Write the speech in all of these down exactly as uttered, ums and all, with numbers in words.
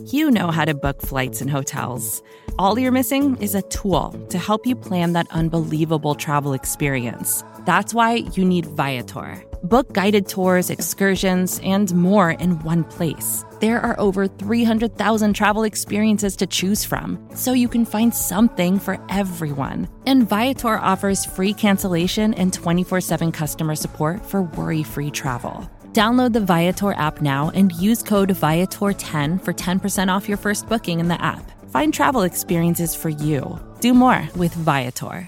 You know how to book flights and hotels. All you're missing is a tool to help you plan that unbelievable travel experience. That's why you need Viator. Book guided tours, excursions, and more in one place. There are over three hundred thousand travel experiences to choose from, so you can find something for everyone. And Viator offers free cancellation and twenty-four seven customer support for worry-free travel. Download the Viator app now and use code Viator ten for ten percent off your first booking in the app. Find travel experiences for you. Do more with Viator.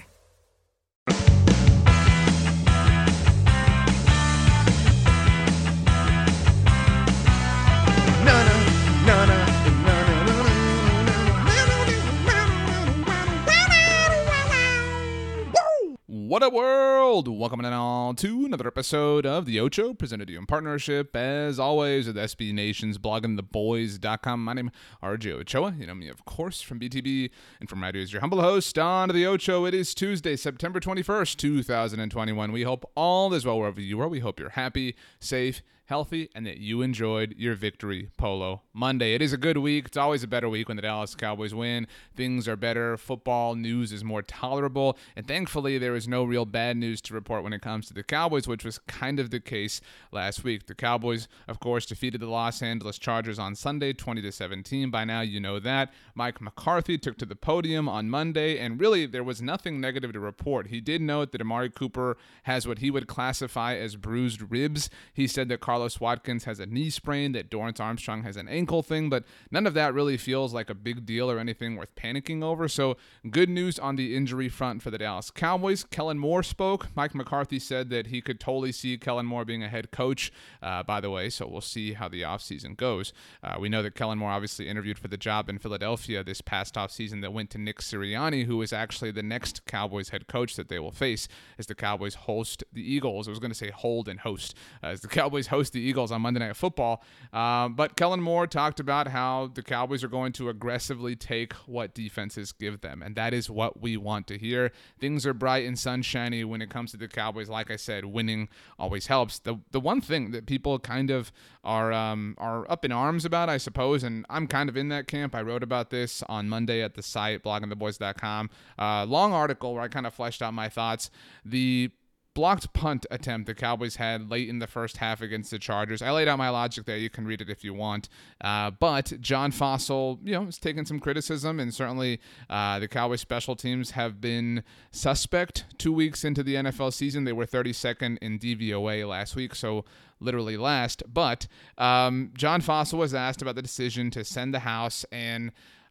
What up, world? Welcome in all to another episode of The Ocho, presented to you in partnership, as always, with S B Nation's blogging the boys dot com. My name is R J Ochoa. You know me, of course, from B T B and from right here as your humble host on The Ocho. It is Tuesday, September twenty-first, two thousand twenty-one. We hope all is well wherever you are. We hope you're happy, safe, healthy, and that you enjoyed your Victory Polo Monday. It is a good week. It's always a better week when the Dallas Cowboys win. Things are better. Football news is more tolerable. And thankfully, there is no real bad news to report when it comes to the Cowboys, which was kind of the case last week. The Cowboys, of course, defeated the Los Angeles Chargers on Sunday, twenty to seventeen. By now, you know that. Mike McCarthy took to the podium on Monday, and really, there was nothing negative to report. He did note that Amari Cooper has what he would classify as bruised ribs. He said that Carlos Watkins has a knee sprain, that Dorrance Armstrong has an ankle thing, but none of that really feels like a big deal or anything worth panicking over. So good news on the injury front for the Dallas Cowboys. Kellen Moore spoke. Mike McCarthy said that he could totally see Kellen Moore being a head coach, uh, by the way, so we'll see how the offseason goes. Uh, we know that Kellen Moore obviously interviewed for the job in Philadelphia this past offseason that went to Nick Sirianni, who is actually the next Cowboys head coach that they will face as the Cowboys host the Eagles. I was going to say hold and host, uh, as the Cowboys host the Eagles on Monday Night Football. Um, but Kellen Moore talked about how the Cowboys are going to aggressively take what defenses give them, and that is what we want to hear. Things are bright and sunshiny when it comes to the Cowboys. Like I said, winning always helps. The the one thing that people kind of are um, are up in arms about, I suppose, and I'm kind of in that camp. I wrote about this on Monday at the site, blogging the boys dot com. Uh, long article where I kind of fleshed out my thoughts. The blocked punt attempt the Cowboys had late in the first half against the Chargers. I laid out my logic there. You can read it if you want. Uh, but John Fossil, you know, has taken some criticism, and certainly uh, the Cowboys special teams have been suspect two weeks into the N F L season. They were thirty-second in D V O A last week, so literally last. But um, John Fossil was asked about the decision to send the house, and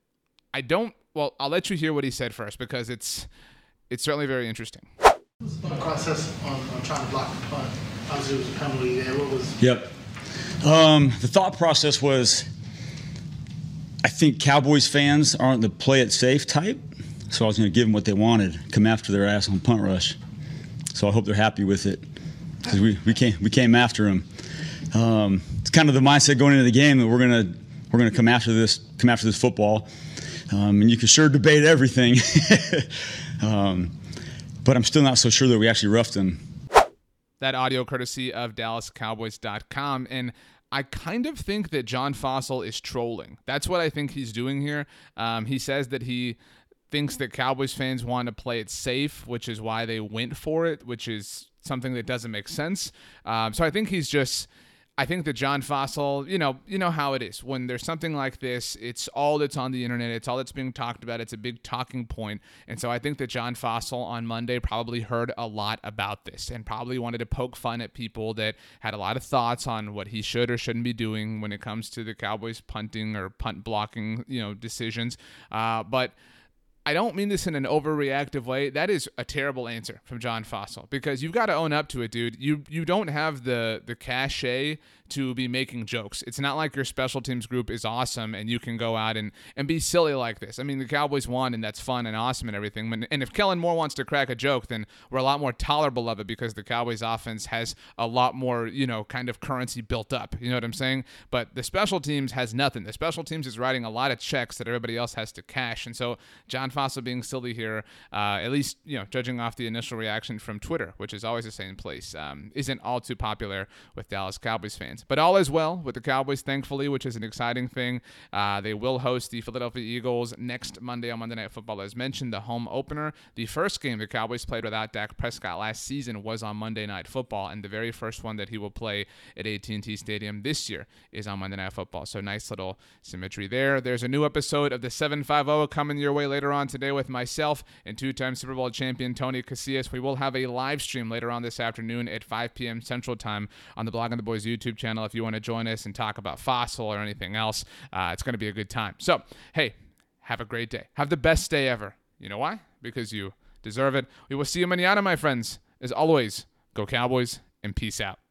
I don't, well, I'll let you hear what he said first, because it's it's certainly very interesting. The process on, on trying to block the punt. Obviously, it was a penalty there. What was? Yep. Um, the thought process was, I think Cowboys fans aren't the play it safe type, so I was going to give them what they wanted, come after their ass on punt rush. So I hope they're happy with it, because we, we came we came after them. Um, it's kind of the mindset going into the game that we're gonna we're gonna come after this come after this football, um, and you can sure debate everything. um, But I'm still not so sure that we actually roughed him. That audio courtesy of Dallas Cowboys dot com. And I kind of think that John Fossil is trolling. That's what I think he's doing here. Um, he says that he thinks that Cowboys fans want to play it safe, which is why they went for it, which is something that doesn't make sense. Um, so I think he's just... I think that John Fossil, you know, you know how it is. When there's something like this, it's all that's on the internet. It's all that's being talked about. It's a big talking point. And so I think that John Fossil on Monday probably heard a lot about this and probably wanted to poke fun at people that had a lot of thoughts on what he should or shouldn't be doing when it comes to the Cowboys punting or punt blocking, you know, decisions. Uh, but I don't mean this in an overreactive way. That is a terrible answer from John Fossil, because you've got to own up to it, dude. You you don't have the the cachet to be making jokes. It's not like your special teams group is awesome and you can go out and, and be silly like this. I mean, the Cowboys won, and that's fun and awesome and everything. And if Kellen Moore wants to crack a joke, then we're a lot more tolerable of it, because the Cowboys offense has a lot more, you know, kind of currency built up. You know what I'm saying? But the special teams has nothing. The special teams is writing a lot of checks that everybody else has to cash. And so John Fossil being silly here, uh, at least, you know, judging off the initial reaction from Twitter, which is always the same place, um, isn't all too popular with Dallas Cowboys fans. Ravens. But all is well with the Cowboys, thankfully, which is an exciting thing. Uh, they will host the Philadelphia Eagles next Monday on Monday Night Football. As mentioned, the home opener. The first game the Cowboys played without Dak Prescott last season was on Monday Night Football, and the very first one that he will play at A T and T Stadium this year is on Monday Night Football. So nice little symmetry there. There's a new episode of the seven fifty coming your way later on today with myself and two-time Super Bowl champion Tony Casillas. We will have a live stream later on this afternoon at five p.m. Central Time on the Blogging the Boys YouTube channel if you want to join us and talk about Fossil or anything else. Uh, it's going to be a good time. So, hey, have a great day. Have the best day ever. You know why? Because you deserve it. We will see you mañana, my friends. As always, go Cowboys and peace out.